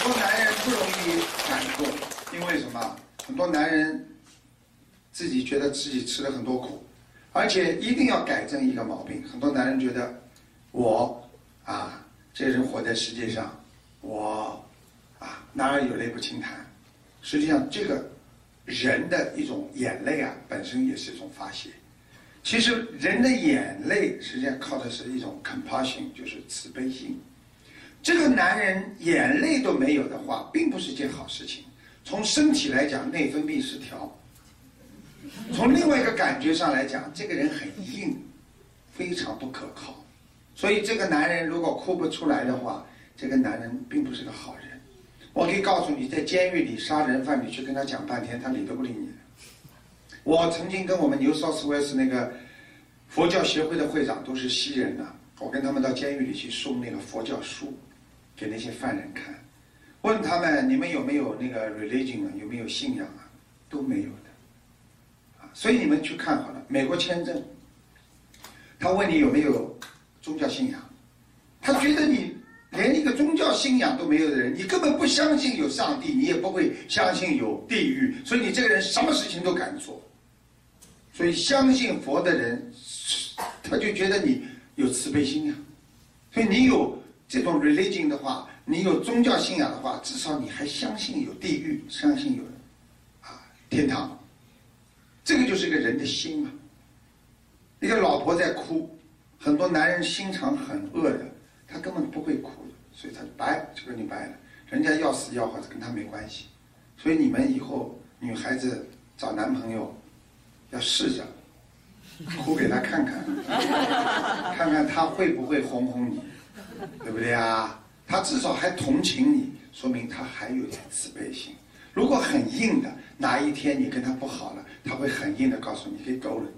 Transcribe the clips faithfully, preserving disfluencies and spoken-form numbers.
多男人不容易感动，因为什么？很多男人自己觉得自己吃了很多苦，而且一定要改正一个毛病。很多男人觉得我啊，这人活在世界上，我啊，男儿有泪不轻弹。实际上，这个人的一种眼泪啊，本身也是一种发泄。其实人的眼泪实际上靠的是一种 compassion， 就是慈悲心。这个男人眼泪都没有的话，并不是一件好事情。从身体来讲，内分泌失调；从另外一个感觉上来讲，这个人很硬，非常不可靠。所以这个男人如果哭不出来的话，这个男人并不是个好人。我可以告诉你，在监狱里杀人犯，你去跟他讲半天，他理都不理你的。我曾经跟我们 New South Wales 那个佛教协会的会长都是西人呐、啊，我跟他们到监狱里去送那个佛教书给那些犯人看，问他们你们有没有那个 religion 啊，有没有信仰啊，都没有的啊。所以你们去看好了，美国签证，他问你有没有宗教信仰，他觉得你连一个宗教信仰都没有的人，你根本不相信有上帝，你也不会相信有地狱，所以你这个人什么事情都敢做。所以相信佛的人，他就觉得你有慈悲心呀、啊。所以你有这种 religion 的话，你有宗教信仰的话，至少你还相信有地狱，相信有啊天堂。这个就是一个人的心嘛。一个老婆在哭，很多男人心肠很恶的，他根本不会哭的，所以他就掰就跟你掰了。人家要死要活跟他没关系。所以你们以后女孩子找男朋友，要试着哭给他看看，看看他会不会哄哄你，对不对啊？他至少还同情你，说明他还有点慈悲心。如果很硬的，哪一天你跟他不好了，他会很硬的告诉你，给狗了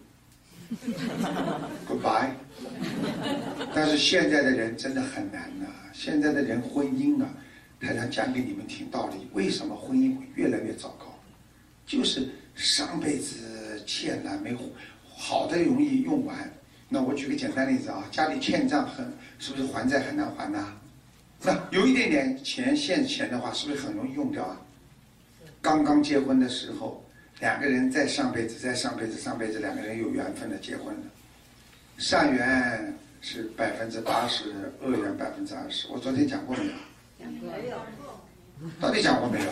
，goodbye。但是现在的人真的很难呐、啊，现在的人婚姻啊，台长讲给你们听道理，为什么婚姻会越来越糟糕？就是上辈子欠了没好的容易用完。那我举个简单例子啊，家里欠账很，是不是还债很难还呐、啊？那有一点点钱现钱的话，是不是很容易用掉啊？刚刚结婚的时候，两个人在上辈子、在上辈子、上辈子两个人有缘分的结婚了，善缘是百分之八十，恶缘百分之二十。我昨天讲过没有？ 讲过没有？ 到底讲过没有？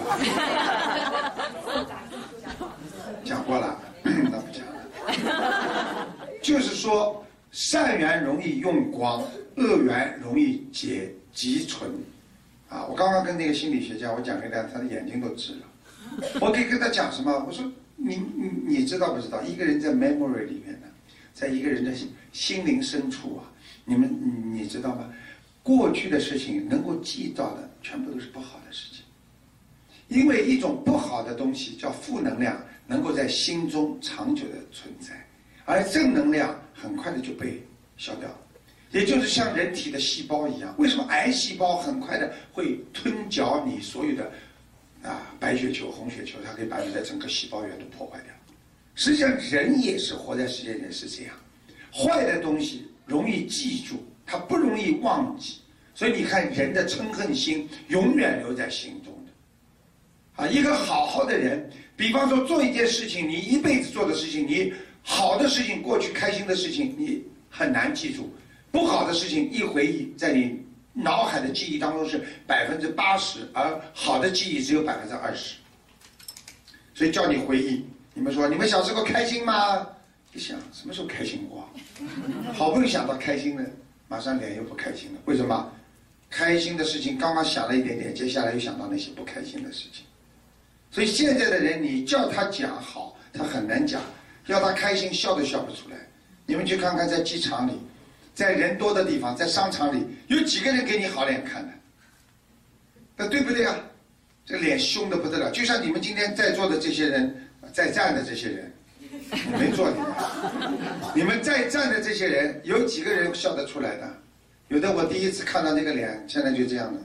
讲过了，那不讲了。就是说，善缘容易用光，恶缘容易结积存。啊，我刚刚跟那个心理学家，我讲给他，他的眼睛都直了。我可以跟他讲什么？我说你你你知道不知道？一个人在 memory 里面呢，在一个人的心灵深处啊，你们你你知道吗？过去的事情能够记到的，全部都是不好的事情。因为一种不好的东西叫负能量，能够在心中长久的存在，而正能量很快的就被消掉。也就是像人体的细胞一样，为什么癌细胞很快的会吞嚼你所有的啊白血球、红血球，它可以把你的整个细胞源都破坏掉。实际上人也是活在世界上是这样，坏的东西容易记住，它不容易忘记。所以你看人的嗔恨心永远留在心中的。啊，一个好好的人，比方说做一件事情，你一辈子做的事情，你好的事情，过去开心的事情，你很难记住；不好的事情一回忆，在你脑海的记忆当中是百分之八十，而好的记忆只有百分之二十。所以叫你回忆，你们说你们小时候开心吗？一想什么时候开心过？好不容易想到开心了，马上脸又不开心了。为什么？开心的事情刚刚想了一点点，接下来又想到那些不开心的事情。所以现在的人，你叫他讲好，他很难讲；要他开心，笑都笑不出来。你们去看看，在机场里，在人多的地方，在商场里，有几个人给你好脸看的？那对不对啊？这脸凶的不得了，就像你们今天在座的这些人，在站的这些人，我没坐你们，你们在站的这些人，有几个人笑得出来的？有的我第一次看到那个脸，现在就这样的。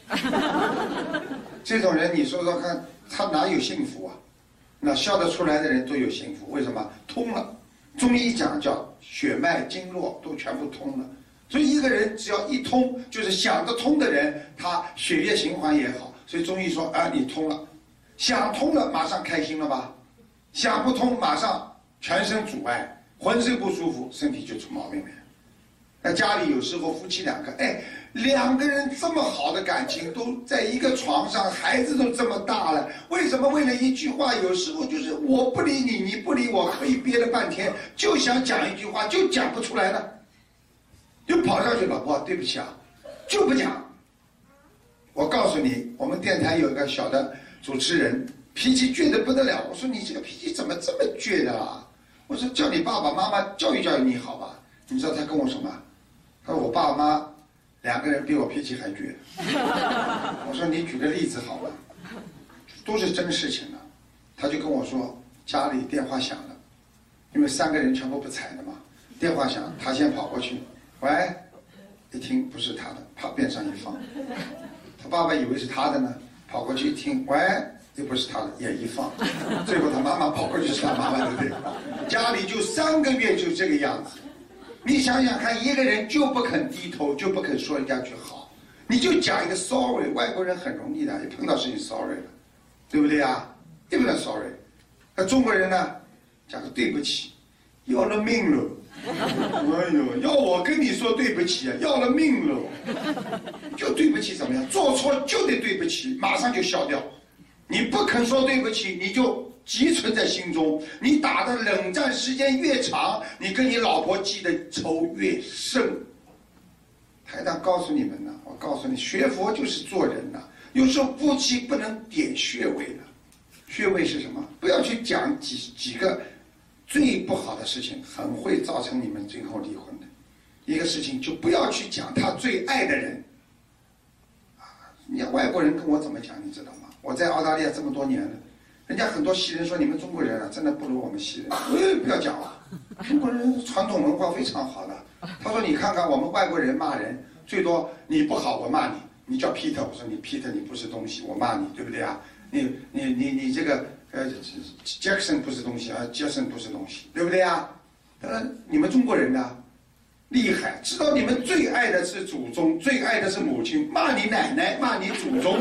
这种人，你说说看，他哪有幸福啊？那笑得出来的人都有幸福，为什么？通了。中医讲叫血脉经络都全部通了。所以一个人只要一通，就是想得通的人，他血液循环也好， 所以中医说啊，你通了，想通了马上开心了吧？想不通马上全身阻碍，浑身不舒服，身体就出毛病了。那家里有时候夫妻两个，哎，两个人这么好的感情都在一个床上，孩子都这么大了，为什么为了一句话，有时候就是我不理你，你不理我，可以憋了半天，就想讲一句话，就讲不出来呢？就跑上去，老婆，对不起啊，就不讲。我告诉你，我们电台有一个小的主持人，脾气倔得不得了。我说你这个脾气怎么这么倔的啊？我说叫你爸爸妈妈教育教育你好吧？你知道他跟我什么？他说我爸妈两个人比我脾气还倔。我说你举个例子好吗？都是真事情的。他就跟我说家里电话响了，因为三个人全部不睬的嘛，电话响，他先跑过去，喂，一听不是他的，啪边上一放。他爸爸以为是他的呢，跑过去一听，喂，又不是他的，也一放。最后他妈妈跑过去是他妈妈的电话。家里就三个月就这个样子。你想想看，一个人就不肯低头，就不肯说人家句好，你就讲一个 sorry， 外国人很容易的，一碰到事情 sorry 了，对不对啊？对不对 sorry？ 那中国人呢，讲个对不起，要了命了。哎呦，要我跟你说对不起啊，要了命了。就对不起怎么样？做错就得对不起，马上就消掉。你不肯说对不起，你就积存在心中。你打的冷战时间越长，你跟你老婆记的仇越深。台长告诉你们呢，我告诉你，学佛就是做人呐。有时候夫妻不能点穴位的，穴位是什么？不要去讲几几个最不好的事情，很会造成你们最后离婚的一个事情，就不要去讲他最爱的人。啊，你看外国人跟我怎么讲，你知道吗？我在澳大利亚这么多年了，人家很多西人说你们中国人啊，真的不如我们西人。哎，不要讲了，中国人传统文化非常好的。他说你看看我们外国人骂人，最多你不好我骂你，你叫 Peter， 我说你 Peter 你不是东西，我骂你，对不对啊？你你你你这个。呃 ，Jackson 不是东西啊 ，Jackson 不是东西，对不对啊？当然，你们中国人呢，厉害，知道你们最爱的是祖宗，最爱的是母亲，骂你奶奶，骂你祖宗。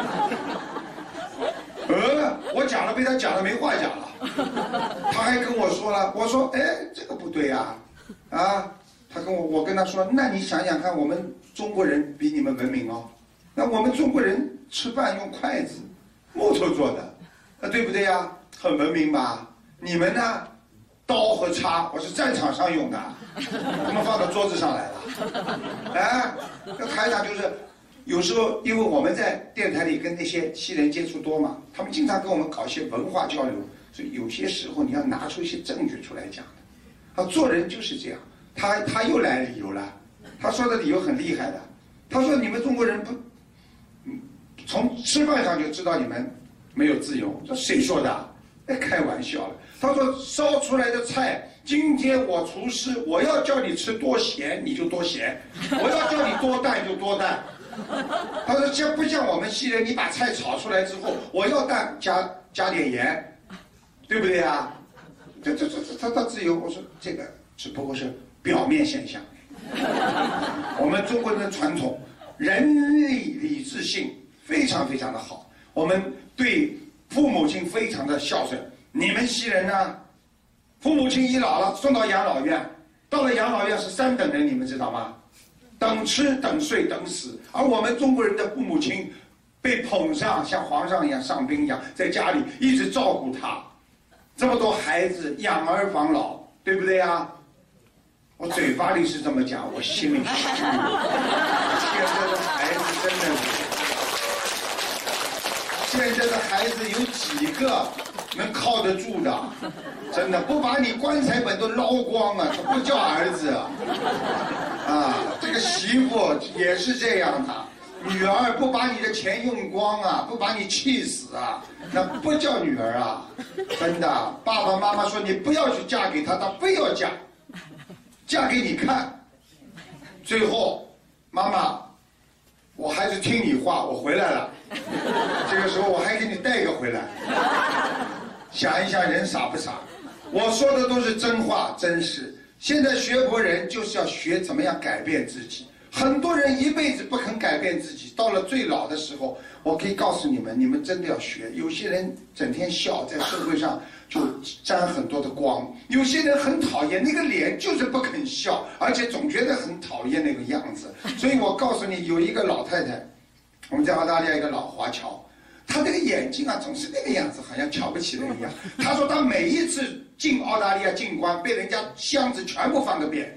呃，我讲了，被他讲了，没话讲了。他还跟我说了，我说，哎，这个不对啊，啊，他跟我，我跟他说，那你想想看，我们中国人比你们文明哦，那我们中国人吃饭用筷子，木头做的。啊，对不对呀？很文明吧？你们呢？刀和叉，我是战场上用的，怎么放到桌子上来了？哎，那台长就是，有时候因为我们在电台里跟那些西人接触多嘛，他们经常跟我们搞一些文化交流，所以有些时候你要拿出一些证据出来讲的。啊，做人就是这样。他他又来理由了，他说的理由很厉害的。他说你们中国人不，嗯，从吃饭上就知道你们。没有自由，这谁说的？哎，开玩笑了。他说烧出来的菜，今天我厨师，我要叫你吃多咸你就多咸，我要叫你多淡就多淡。他说像不像我们西人，你把菜炒出来之后，我要淡加加点盐，对不对啊？这这这这他他自由，我说这个只不过是表面现象。我们中国人的传统，仁义礼智信非常非常的好。我们对父母亲非常的孝顺，你们西人呢？父母亲一老了，送到养老院，到了养老院是三等人，你们知道吗？等吃等睡等死。而我们中国人的父母亲被捧上，像皇上一样上宾一样，在家里一直照顾他，这么多孩子养儿防老，对不对啊？我嘴巴里是这么讲，我心里是虚。现在的孩子真的是。现在的孩子有几个能靠得住的？真的不把你棺材本都捞光啊，他不叫儿子啊！啊，这个媳妇也是这样的，女儿不把你的钱用光啊，不把你气死啊，那不叫女儿啊！真的，爸爸妈妈说你不要去嫁给他，他非要嫁，嫁给你看。最后，妈妈，我还是听你话，我回来了。这个时候我还给你带一个回来，想一想人傻不傻？我说的都是真话真事。现在学佛人就是要学怎么样改变自己。 很多人一辈子不肯改变自己，到了最老的时候，我可以告诉你们，你们真的要学。有些人整天笑，在社会上就沾很多的光；有些人很讨厌，那个脸就是不肯笑，而且总觉得很讨厌那个样子。所以我告诉你，有一个老太太，我们在澳大利亚一个老华侨，她那个眼睛啊总是那个样子，好像瞧不起人一样。她说她每一次进澳大利亚进关，被人家箱子全部翻个遍。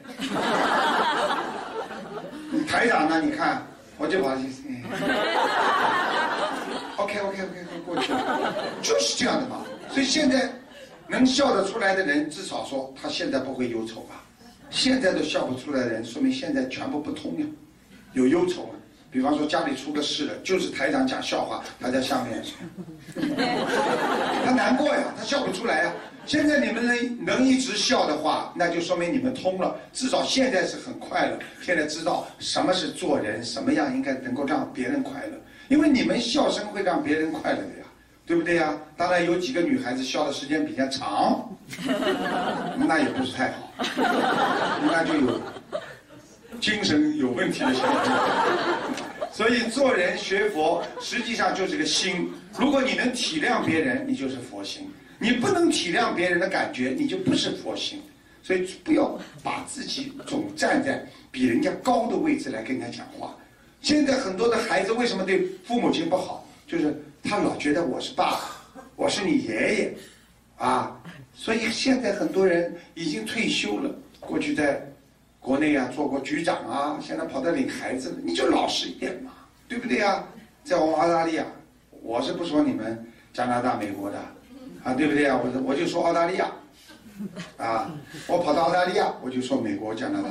台长呢？你看，我就跑去，嗯、OK OK OK， 过去了，就是这样的嘛。所以现在能笑得出来的人，至少说他现在不会忧愁吧。现在都笑不出来的人，说明现在全部不通了，有忧愁了。比方说家里出个事了，就是台长讲笑话，他在下面，他难过呀，他笑不出来呀。现在你们能能一直笑的话，那就说明你们通了，至少现在是很快乐。现在知道什么是做人，什么样应该能够让别人快乐，因为你们笑声会让别人快乐的呀，对不对呀？当然有几个女孩子笑的时间比较长，那也不是太好，那就有精神有问题的小孩。所以做人学佛实际上就是个心，如果你能体谅别人，你就是佛心。你不能体谅别人的感觉，你就不是佛心。所以不要把自己总站在比人家高的位置来跟人家讲话。现在很多的孩子为什么对父母亲不好？就是他老觉得我是爸爸，我是你爷爷，啊，所以现在很多人已经退休了，过去在国内啊做过局长啊，现在跑到领孩子了，你就老实一点嘛，对不对啊？在我们澳大利亚，我是不说你们加拿大、美国的。啊，对不对啊？我我就说澳大利亚，啊，我跑到澳大利亚，我就说美国、加拿大。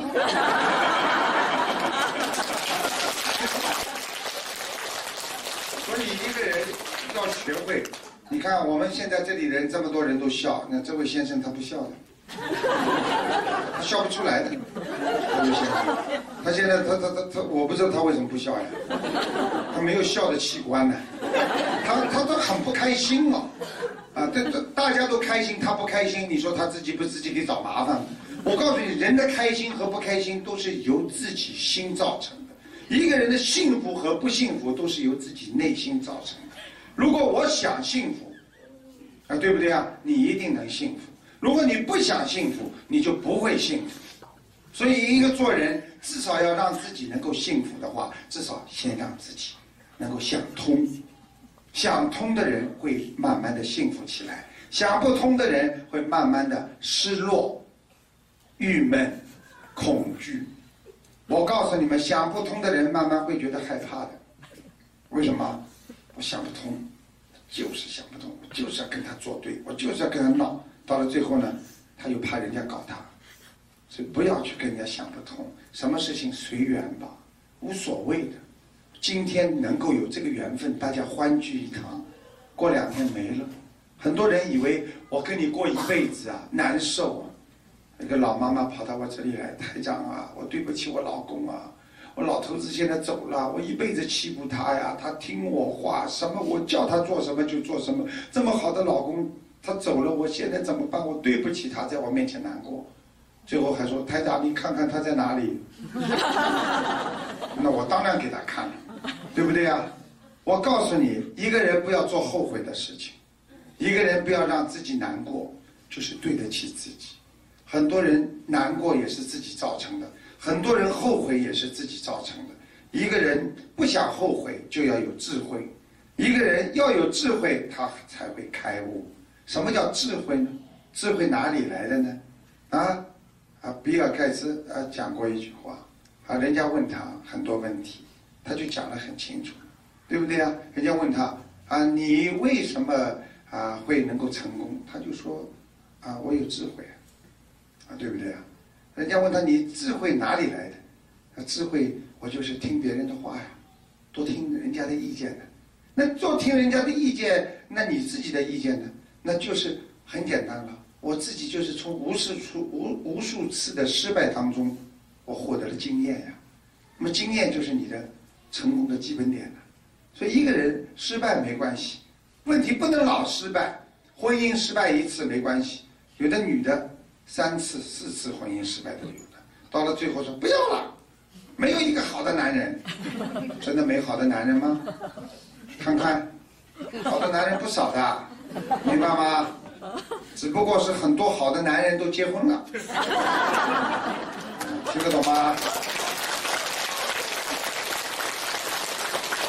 所以一个人要学会，你看我们现在这里人这么多人都笑，那这位先生他不笑的，他笑不出来的，这位先生，他现在他他他他，我不知道他为什么不笑呀，他没有笑的器官呢，他他都很不开心哦。啊，这这大家都开心，他不开心，你说他自己不自己给找麻烦吗？我告诉你，人的开心和不开心都是由自己心造成的。一个人的幸福和不幸福都是由自己内心造成的。如果我想幸福，啊，对不对啊？你一定能幸福。如果你不想幸福，你就不会幸福。所以，一个做人至少要让自己能够幸福的话，至少先让自己能够想通。想通的人会慢慢的幸福起来，想不通的人会慢慢的失落、郁闷、恐惧。我告诉你们，想不通的人慢慢会觉得害怕的。为什么？我想不通，就是想不通，我就是要跟他作对，我就是要跟他闹。到了最后呢，他又怕人家搞他，所以不要去跟人家想不通。什么事情随缘吧，无所谓的。今天能够有这个缘分，大家欢聚一堂，过两天没了。很多人以为我跟你过一辈子啊，难受啊。一个老妈妈跑到我这里来，台长啊，我对不起我老公啊，我老头子现在走了，我一辈子欺负他呀，他听我话，什么我叫他做什么就做什么，这么好的老公他走了，我现在怎么办？我对不起他，在我面前难过。最后还说，台长你看看他在哪里。那我当然给他看了，对不对啊？我告诉你，一个人不要做后悔的事情，一个人不要让自己难过，就是对得起自己。很多人难过也是自己造成的，很多人后悔也是自己造成的。一个人不想后悔，就要有智慧。一个人要有智慧，他才会开悟。什么叫智慧呢？智慧哪里来的呢？啊啊，比尔盖茨啊讲过一句话。啊，人家问他很多问题，他就讲得很清楚，对不对啊？人家问他啊，你为什么啊会能够成功？他就说啊，我有智慧啊，对不对啊？人家问他你智慧哪里来的？啊，智慧我就是听别人的话呀，多听人家的意见的。那多听人家的意见，那你自己的意见呢？那就是很简单了，我自己就是从无数处无无数次的失败当中。我获得了经验呀，那么经验就是你的成功的基本点了。所以一个人失败没关系，问题不能老失败。婚姻失败一次没关系，有的女的三次、四次婚姻失败都有的，到了最后说不要了， 没有一个好的男人，真的没好的男人吗？看看，好的男人不少的，明白吗？只不过是很多好的男人都结婚了，听得懂吗？